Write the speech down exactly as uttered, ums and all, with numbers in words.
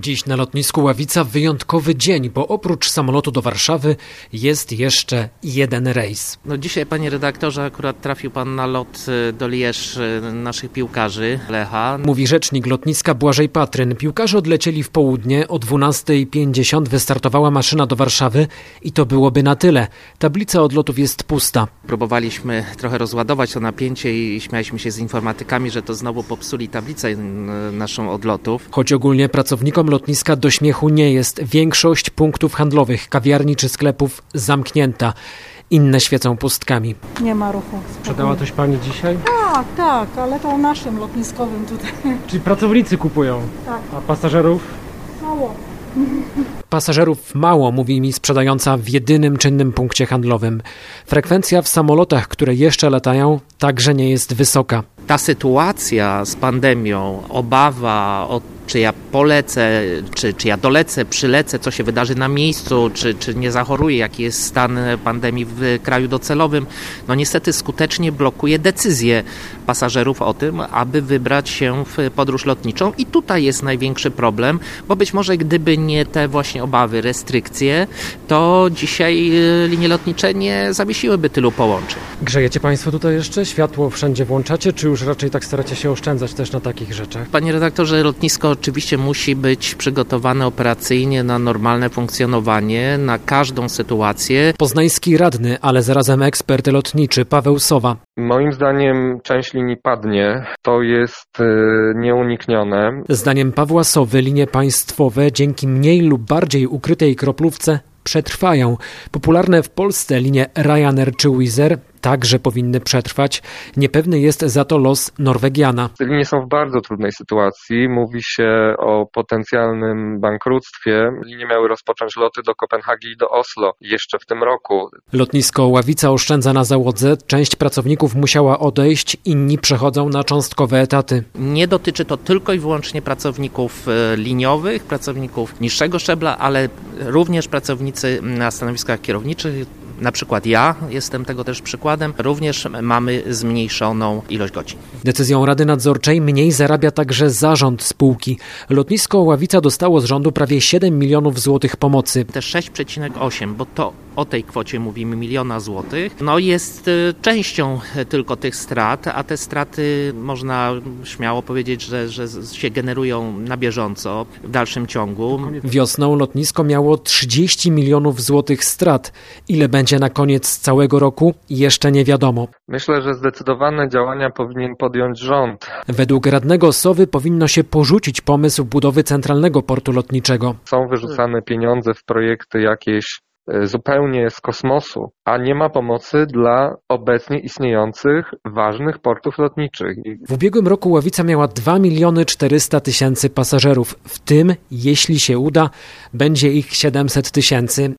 Dziś na lotnisku Ławica wyjątkowy dzień, bo oprócz samolotu do Warszawy jest jeszcze jeden rejs. No dzisiaj, panie redaktorze, akurat trafił pan na lot do Liège naszych piłkarzy Lecha. Mówi rzecznik lotniska Błażej Patryn. Piłkarze odlecieli w południe, o dwunasta pięćdziesiąt wystartowała maszyna do Warszawy i to byłoby na tyle. Tablica odlotów jest pusta. Próbowaliśmy trochę rozładować to napięcie i śmialiśmy się z informatykami, że to znowu popsuli tablicę naszą odlotów. Choć ogólnie pracownikom lotniska do śmiechu nie jest. Większość punktów handlowych, kawiarni czy sklepów zamknięta. Inne świecą pustkami. Nie ma ruchu. Sprzedała coś pani dzisiaj? Tak, tak, ale to naszym lotniskowym tutaj. Czyli pracownicy kupują, tak. A pasażerów? Mało. Pasażerów mało, mówi mi sprzedająca w jedynym czynnym punkcie handlowym. Frekwencja w samolotach, które jeszcze latają, także nie jest wysoka. Ta sytuacja z pandemią, obawa o czy ja polecę, czy, czy ja dolecę, przylecę, co się wydarzy na miejscu, czy, czy nie zachoruję, jaki jest stan pandemii w kraju docelowym, no niestety skutecznie blokuje decyzję pasażerów o tym, aby wybrać się w podróż lotniczą i tutaj jest największy problem, bo być może gdyby nie te właśnie obawy, restrykcje, to dzisiaj linie lotnicze nie zawiesiłyby tylu połączeń. Grzejecie państwo tutaj jeszcze? Światło wszędzie włączacie, czy już raczej tak staracie się oszczędzać też na takich rzeczach? Panie redaktorze, lotnisko oczywiście musi być przygotowane operacyjnie na normalne funkcjonowanie, na każdą sytuację. Poznański radny, ale zarazem ekspert lotniczy Paweł Sowa. Moim zdaniem część linii padnie, to jest y, nieuniknione. Zdaniem Pawła Sowy linie państwowe dzięki mniej lub bardziej ukrytej kroplówce przetrwają. Popularne w Polsce linie Ryanair czy Wizz Air także powinny przetrwać. Niepewny jest za to los Norwegiana. Te linie są w bardzo trudnej sytuacji. Mówi się o potencjalnym bankructwie. Linie miały rozpocząć loty do Kopenhagi i do Oslo jeszcze w tym roku. Lotnisko Ławica oszczędza na załodze. Część pracowników musiała odejść, inni przechodzą na cząstkowe etaty. Nie dotyczy to tylko i wyłącznie pracowników liniowych, pracowników niższego szczebla, ale również pracownicy na stanowiskach kierowniczych. Na przykład ja jestem tego też przykładem. Również mamy zmniejszoną ilość godzin. Decyzją Rady Nadzorczej mniej zarabia także zarząd spółki. Lotnisko Ławica dostało z rządu prawie siedem milionów złotych pomocy. Te sześć przecinek osiem, bo to o tej kwocie mówimy, miliona złotych, no jest częścią tylko tych strat, a te straty można śmiało powiedzieć, że, że się generują na bieżąco w dalszym ciągu. Wiosną lotnisko miało trzydzieści milionów złotych strat. Ile będzie na koniec całego roku? Jeszcze nie wiadomo. Myślę, że zdecydowane działania powinien podjąć rząd. Według radnego Sowy powinno się porzucić pomysł budowy centralnego portu lotniczego. Są wyrzucane pieniądze w projekty jakieś zupełnie z kosmosu, a nie ma pomocy dla obecnie istniejących ważnych portów lotniczych. W ubiegłym roku Ławica miała dwa miliony czterysta tysięcy pasażerów, w tym, jeśli się uda, będzie ich siedemset tysięcy.